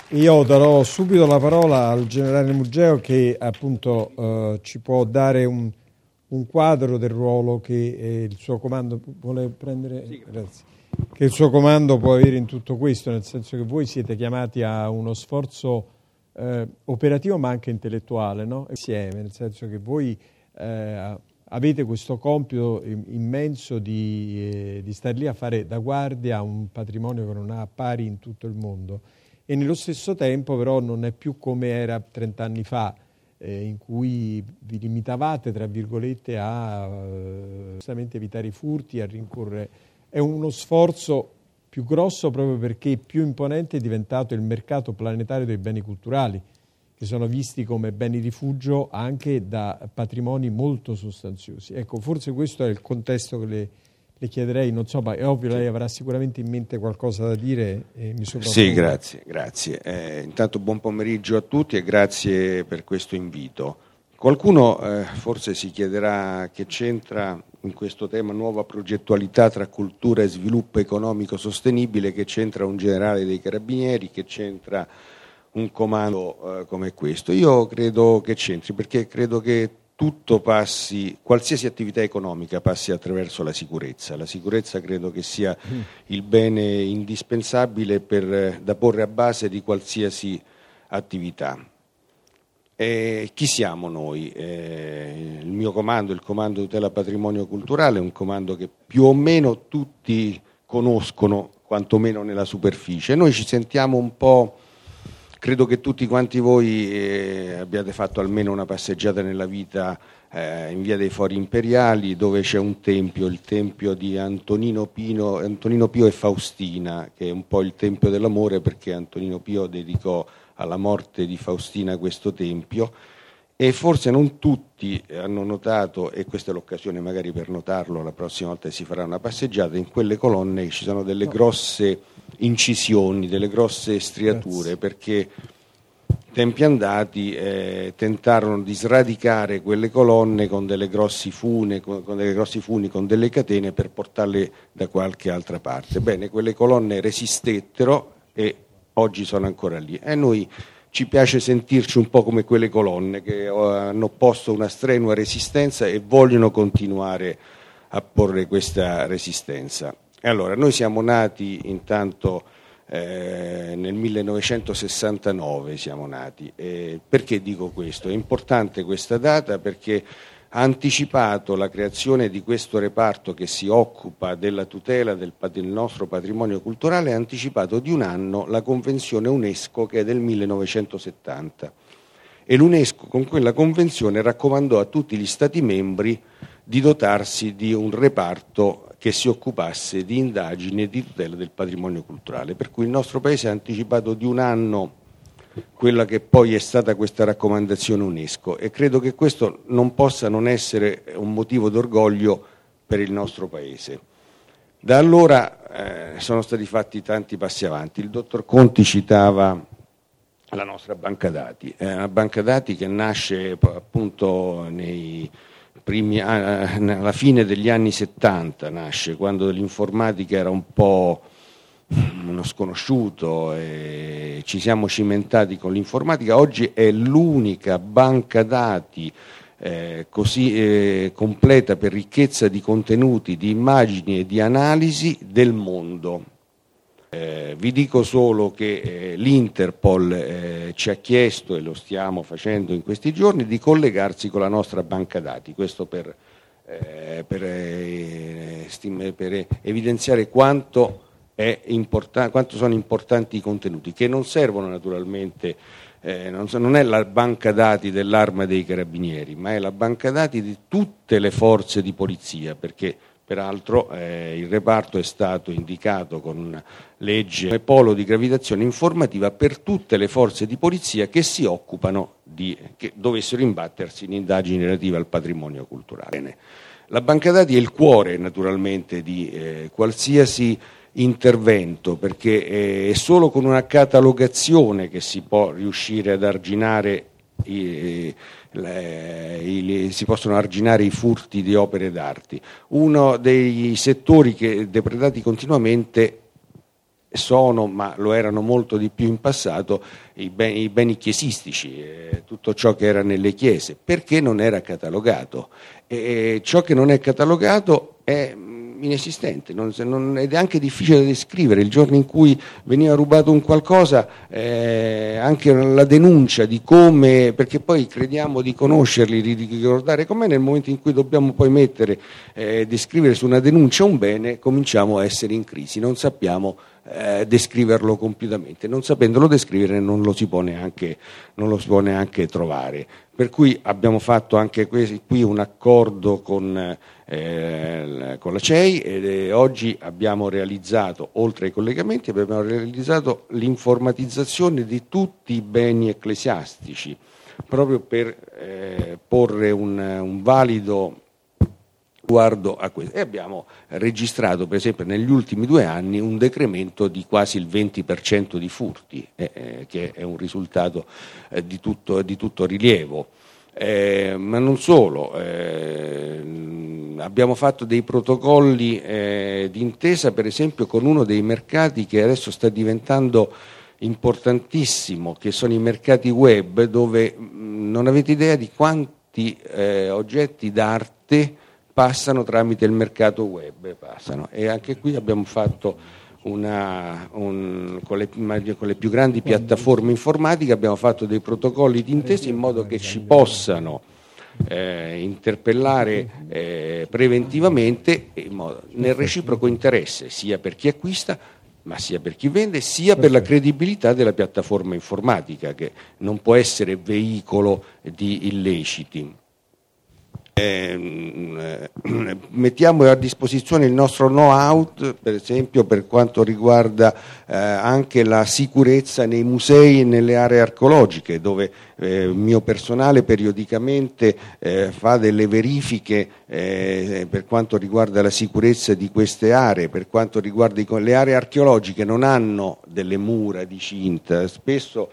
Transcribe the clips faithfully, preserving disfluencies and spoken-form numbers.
Io darò subito la parola al generale Murgeo che appunto eh, ci può dare un, un quadro del ruolo che eh, il suo comando vuole prendere. Sì, grazie. Che il suo comando può avere in tutto questo, nel senso che voi siete chiamati a uno sforzo eh, operativo ma anche intellettuale, no? Insieme, nel senso che voi eh, avete questo compito immenso di, eh, di stare lì a fare da guardia a un patrimonio che non ha pari in tutto il mondo. E nello stesso tempo però non è più come era trent'anni fa, eh, in cui vi limitavate, tra virgolette, a eh, giustamente evitare i furti, a rincorrere. È uno sforzo più grosso proprio perché più imponente è diventato il mercato planetario dei beni culturali, che sono visti come beni rifugio anche da patrimoni molto sostanziosi. Ecco, forse questo è il contesto che le... Le chiederei, non so, ma è ovvio, lei avrà sicuramente in mente qualcosa da dire. E mi sì, grazie, grazie. Eh, intanto buon pomeriggio a tutti e grazie per questo invito. Qualcuno eh, forse si chiederà che c'entra in questo tema nuova progettualità tra cultura e sviluppo economico sostenibile, che c'entra un generale dei carabinieri, che c'entra un comando eh, come questo. Io credo che c'entri, perché credo che tutto passi, qualsiasi attività economica passi attraverso la sicurezza. La sicurezza credo che sia il bene indispensabile per, da porre a base di qualsiasi attività. E chi siamo noi? Eh, il mio comando, il comando tutela patrimonio culturale, è un comando che più o meno tutti conoscono, quantomeno nella superficie. Noi ci sentiamo un po'. Credo che tutti quanti voi eh, abbiate fatto almeno una passeggiata nella vita eh, in via dei Fori Imperiali, dove c'è un tempio, il tempio di Antonino Pino, Antonino Pio e Faustina, che è un po' il tempio dell'amore, perché Antonino Pio dedicò alla morte di Faustina questo tempio, e forse non tutti hanno notato, e questa è l'occasione magari per notarlo la prossima volta che si farà una passeggiata, in quelle colonne ci sono delle grosse incisioni, delle grosse striature. Grazie. Perché tempi andati eh, tentarono di sradicare quelle colonne con delle grossi fune, con, con delle grossi funi, con delle catene, per portarle da qualche altra parte. Bene, quelle colonne resistettero e oggi sono ancora lì. E noi ci piace sentirci un po' come quelle colonne che hanno posto una strenua resistenza e vogliono continuare a porre questa resistenza. E allora, noi siamo nati intanto eh, nel millenovecentosessantanove, siamo nati. E perché dico questo? È importante questa data perché ha anticipato la creazione di questo reparto che si occupa della tutela del, del nostro patrimonio culturale, ha anticipato di un anno la convenzione UNESCO, che è del millenovecentosettanta, e l'UNESCO con quella convenzione raccomandò a tutti gli Stati membri di dotarsi di un reparto che si occupasse di indagini e di tutela del patrimonio culturale, per cui il nostro Paese ha anticipato di un anno quella che poi è stata questa raccomandazione UNESCO, e credo che questo non possa non essere un motivo d'orgoglio per il nostro Paese. Da allora eh, sono stati fatti tanti passi avanti. Il dottor Conti citava la nostra banca dati, è una banca dati che nasce appunto nei primi, alla fine degli anni settanta, nasce quando l'informatica era un po' uno sconosciuto e ci siamo cimentati con l'informatica. Oggi è l'unica banca dati eh, così eh, completa per ricchezza di contenuti, di immagini e di analisi del mondo. Eh, vi dico solo che eh, l'Interpol eh, ci ha chiesto, e lo stiamo facendo in questi giorni, di collegarsi con la nostra banca dati, questo per, eh, per, eh, stim- per evidenziare quanto È importan- quanto sono importanti i contenuti, che non servono naturalmente, eh, non, so, non è la banca dati dell'Arma dei Carabinieri, ma è la banca dati di tutte le forze di polizia, perché peraltro eh, il reparto è stato indicato con una legge come polo di gravitazione informativa per tutte le forze di polizia che si occupano di, che dovessero imbattersi in indagini relative al patrimonio culturale. Bene. La banca dati è il cuore naturalmente di eh, qualsiasi intervento, perché è solo con una catalogazione che si può riuscire ad arginare i, le, i, si possono arginare i furti di opere d'arte. Uno dei settori che depredati continuamente sono, ma lo erano molto di più in passato, i beni, i beni chiesistici, eh, tutto ciò che era nelle chiese, perché non era catalogato. E ciò che non è catalogato è inesistente, non, non, ed è anche difficile da descrivere. Il giorno in cui veniva rubato un qualcosa, eh, anche la denuncia di come, perché poi crediamo di conoscerli, di, di ricordare com'è, nel momento in cui dobbiamo poi mettere, eh, descrivere su una denuncia un bene, cominciamo a essere in crisi, non sappiamo eh, descriverlo compiutamente, non sapendolo descrivere non lo si può neanche, non lo si può neanche trovare. Per cui abbiamo fatto anche qui un accordo con, eh, con la C E I ed eh, oggi abbiamo realizzato, oltre ai collegamenti, abbiamo realizzato l'informatizzazione di tutti i beni ecclesiastici, proprio per eh, porre un, un valido riguardo a questo. E abbiamo registrato, per esempio, negli ultimi due anni un decremento di quasi il venti per cento di furti, eh, che è un risultato eh, di, tutto, di tutto rilievo. Eh, ma non solo, eh, abbiamo fatto dei protocolli eh, d'intesa, per esempio, con uno dei mercati che adesso sta diventando importantissimo, che sono i mercati web, dove mh, non avete idea di quanti eh, oggetti d'arte passano tramite il mercato web, passano. E anche qui abbiamo fatto una, un, con, le, con le più grandi piattaforme informatiche abbiamo fatto dei protocolli d'intesa in modo che ci possano eh, interpellare eh, preventivamente in modo, nel reciproco interesse, sia per chi acquista ma sia per chi vende, sia per la credibilità della piattaforma informatica, che non può essere veicolo di illeciti. Eh, mettiamo a disposizione il nostro know-how, per esempio per quanto riguarda eh, anche la sicurezza nei musei e nelle aree archeologiche, dove eh, il mio personale periodicamente eh, fa delle verifiche eh, per quanto riguarda la sicurezza di queste aree. Per quanto riguarda i, le aree archeologiche non hanno delle mura di cinta, spesso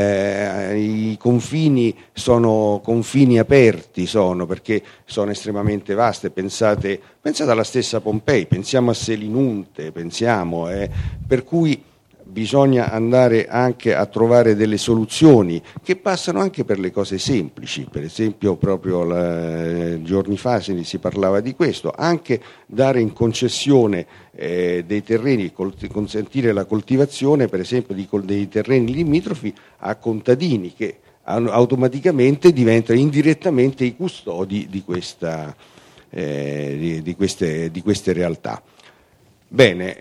Eh, i confini sono confini aperti, sono, perché sono estremamente vaste. Pensate, pensate alla stessa Pompei, pensiamo a Selinunte, pensiamo, eh, per cui bisogna andare anche a trovare delle soluzioni che passano anche per le cose semplici. Per esempio, proprio la, giorni fa si parlava di questo, anche dare in concessione eh, dei terreni, consentire la coltivazione, per esempio, di, dei terreni limitrofi a contadini che automaticamente diventano indirettamente i custodi di, questa, eh, di, di, queste, di queste realtà. Bene,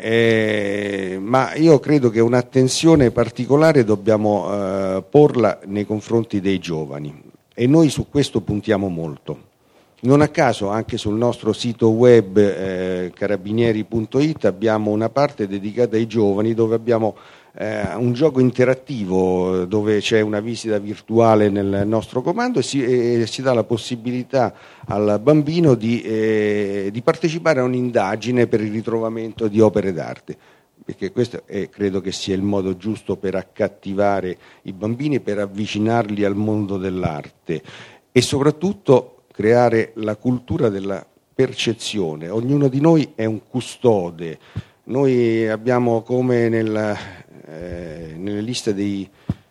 eh, ma io credo che un'attenzione particolare dobbiamo eh, porla nei confronti dei giovani, e noi su questo puntiamo molto. Non a caso anche sul nostro sito web eh, carabinieri punto it abbiamo una parte dedicata ai giovani, dove abbiamo eh, un gioco interattivo dove c'è una visita virtuale nel nostro comando e si, e si dà la possibilità al bambino di, eh, di partecipare a un'indagine per il ritrovamento di opere d'arte, perché questo è, credo che sia il modo giusto per accattivare i bambini, per avvicinarli al mondo dell'arte e soprattutto creare la cultura della percezione. Ognuno di noi è un custode. Noi abbiamo, come nella, eh, nelle liste dei,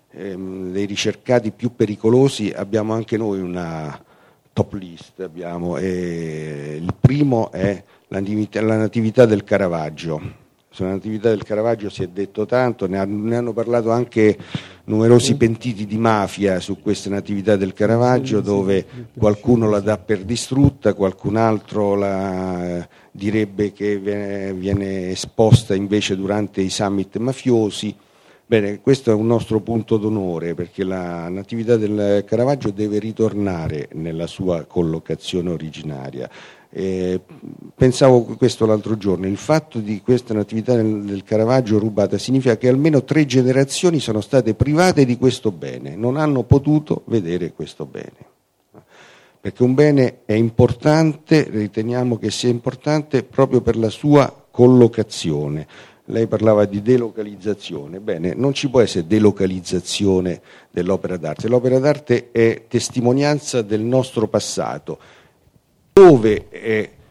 ehm, dei ricercati più pericolosi, abbiamo anche noi una top list. Abbiamo, eh, il primo è la natività, la natività del Caravaggio. Sulla natività del Caravaggio si è detto tanto, ne, ha, ne hanno parlato anche numerosi pentiti di mafia su questa natività del Caravaggio, dove qualcuno la dà per distrutta, qualcun altro la direbbe che viene, viene esposta invece durante i summit mafiosi. Bene, questo è un nostro punto d'onore, perché la natività del Caravaggio deve ritornare nella sua collocazione originaria. Eh, pensavo questo l'altro giorno, il fatto di questa natività del, del Caravaggio rubata significa che almeno tre generazioni sono state private di questo bene, non hanno potuto vedere questo bene, perché un bene è importante, riteniamo che sia importante proprio per la sua collocazione. Lei parlava di delocalizzazione, bene, non ci può essere delocalizzazione dell'opera d'arte, l'opera d'arte è testimonianza del nostro passato. Dove è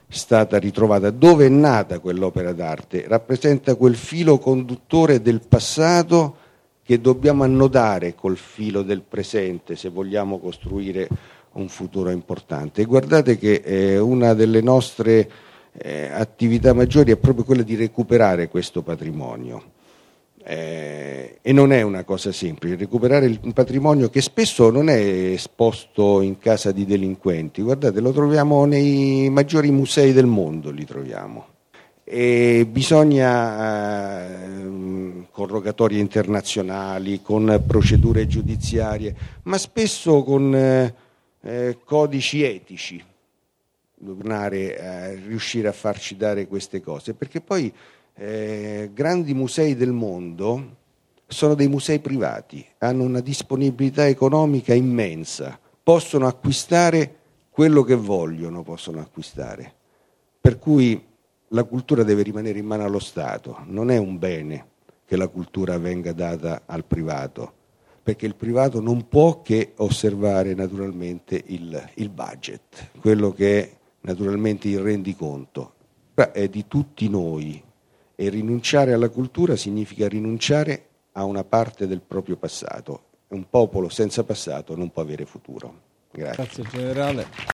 stata ritrovata. Dove è nata quell'opera d'arte? Rappresenta quel filo conduttore del passato che dobbiamo annodare col filo del presente se vogliamo costruire un futuro importante. E guardate che eh, una delle nostre eh, attività maggiori è proprio quella di recuperare questo patrimonio. Eh, e non è una cosa semplice, recuperare il patrimonio che spesso non è esposto in casa di delinquenti. Guardate, lo troviamo nei maggiori musei del mondo, li troviamo. E bisogna, eh, con rogatorie internazionali, con procedure giudiziarie, ma spesso con eh, eh, codici etici, tornare a riuscire a farci dare queste cose, perché poi Eh, grandi musei del mondo sono dei musei privati, hanno una disponibilità economica immensa, possono acquistare quello che vogliono, possono acquistare. Per cui la cultura deve rimanere in mano allo Stato, non è un bene che la cultura venga data al privato, perché il privato non può che osservare naturalmente il, il budget, quello che è naturalmente il rendiconto, è di tutti noi. E rinunciare alla cultura significa rinunciare a una parte del proprio passato. Un popolo senza passato non può avere futuro. Grazie. Grazie generale.